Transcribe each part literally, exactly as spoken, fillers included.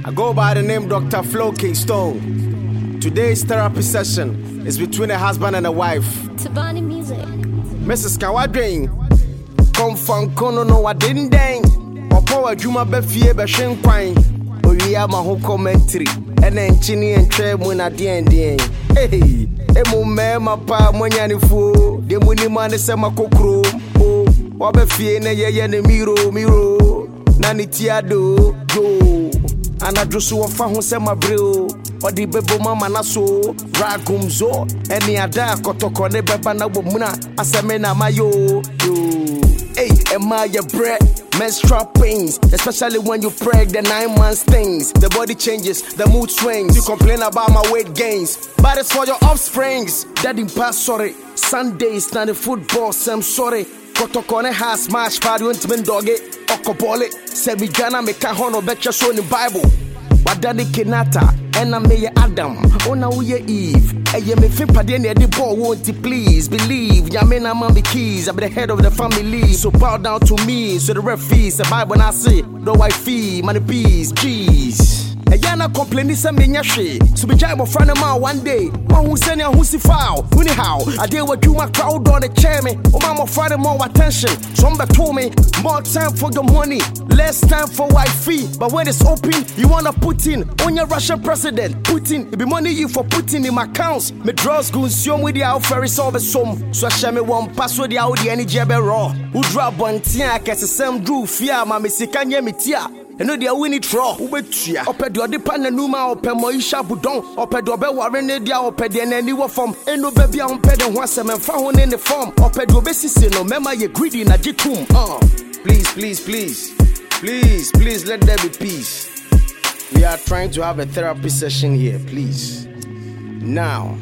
I go by the name Doctor Flo Kingston. Today's therapy session is between a husband and a wife. Tabani music. Missus Kawadwin, come from Kono no Wadindang. Opo Juma Befie Beshin Quine. Oya Maho commentary. And then Chini and Tre Muna Dien Dien. Hey, Emu Mema Pa Monyani Fu. The Muniman is Sema Kokro. Oh, Wabefie ne Ye ne Miro Miro. Nani Tiado, Joe. And I just want to say my bro. Or the bebo mama na so ragumzo. Any other kotoko ne beba na womuna. Asamena mayo yo. Hey, am I your bread? Menstrual pains, especially when you preg the nine months things. The body changes, the mood swings. You complain about my weight gains, but it's for your offsprings. Daddy pass sorry. Sundays, not the football, I'm sorry. Kotokone has smash party when dog it. Okobole, Sebi Ghana make a hono betcha show in the Bible. Wadani Kenata, and I may Adam, Ona Uye Eve. And ye may fit Padene the ball won't you please believe. Yamena Mammy Keys, I'm the head of the family. So bow down to me, so the referees, the Bible I say, no white fee, money peace, jeez. And yana complain this and she. So be jam of friend of mine one day. One who send you who's the foul. Anyhow, I deal with you my crowd on the chairman. Oh mama Friday more attention. Somebody told me more time for the money, less time for wifey. But when it's open, you wanna put in on your Russian president. Putin, it be money you for putting in my accounts. Me draws goons show with the out ferry solve some. So I share me one password the Audi any jabber raw. Who drop one tia cause the same drew fear my Missicania mitia. And no dia winnie draw ubetua oped odi pa nanuma oped moisha budon oped obe ware ne dia oped enani wo form eno baby a oped ho asem emfa ho ne ne form oped obesisi no mema ye greedy na jitum uh please please please please please let there be peace. We are trying to have a therapy session here, please. Now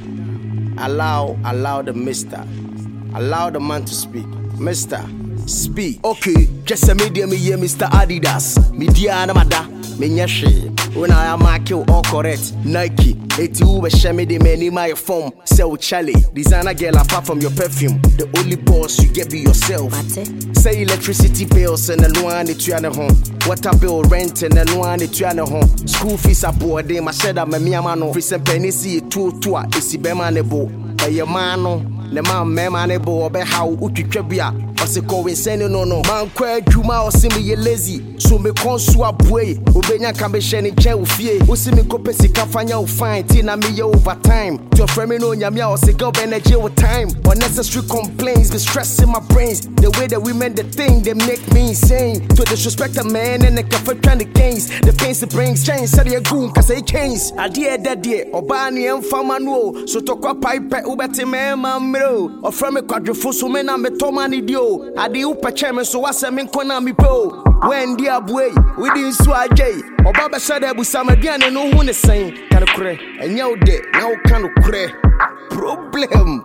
allow allow the mister allow the man to speak. Mister, speak. Okay, just a media me here, Mister Adidas. Media anamada, me nyashe. When I am mark you all correct. Nike, eighty uwe shame de many my form. Sell Charlie, designer girl apart from your perfume. The only boss you get be yourself. Say electricity bills and then one it you home. Water bill, rent and then one it you home. School fees are board, they must said I'm a miamano. Free some penny see two two a isi bemanebo. A yamano. The man memanebo obe how utwetwabia ose ko we send no no man kwa adwuma ose me ye lazy so me konso aboe obenya ka be hye ne nche wo fie ose me ko pesika fanya wo fine ti na me ye overtime to friend me no nyame a ose go be na je wo time unnecessary complaints be stressing my brains the way that women the thing they make me insane to disrespect a man and the cafe trying the gains the pains it brings change say the goon cause it change adie dadie oba ne emfama no so to kwa pipe ubeti me mam or from a quadrifo so men I'm a tomani dio. I the upa chairman so what's a min kona mi po. When dear boy, we didn't swag jay. Or Baba said I was some again and no one is saying, can of cray, and yo de, now can of cray. Problem.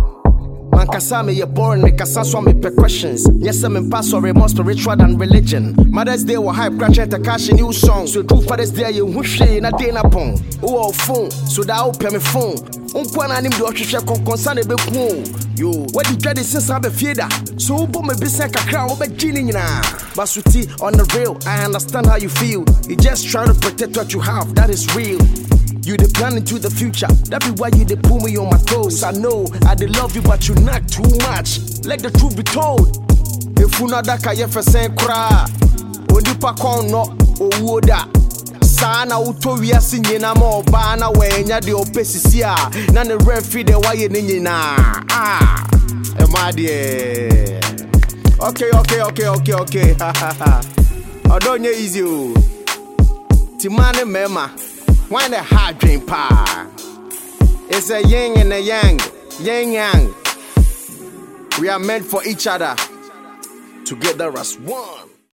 Man kasame ye born me kasaso me pe questions. Yes, I'm in pastor more spiritual than religion. Mother's Day will hype crash and cash new song. So true Father's Day you whooshie na day na pong. Oh phone, so that open me phone. Unkwana nim do hwehwe kon concern e be ku. Yo, what the dread since I be fieda. So bo me business kakra wo be gini nyina. Basuti on the real, I understand how you feel. You just trying to protect what you have, that is real. You the plan into the future. That be why you they pull me on my toes. I know I they love you, but you not too much. Let the truth be told. If you not that you for saying cry, only pa kon no owoda. Sana uto we are singing na mo bana when ya de opesisia. Na the referee the why ni na. Ah, am I there? Okay, okay, okay, okay, okay. I don't know easy. Timane mema. Why the hard dream pa? It's a yin and a yang, yin yang. We are meant for each other, together as one.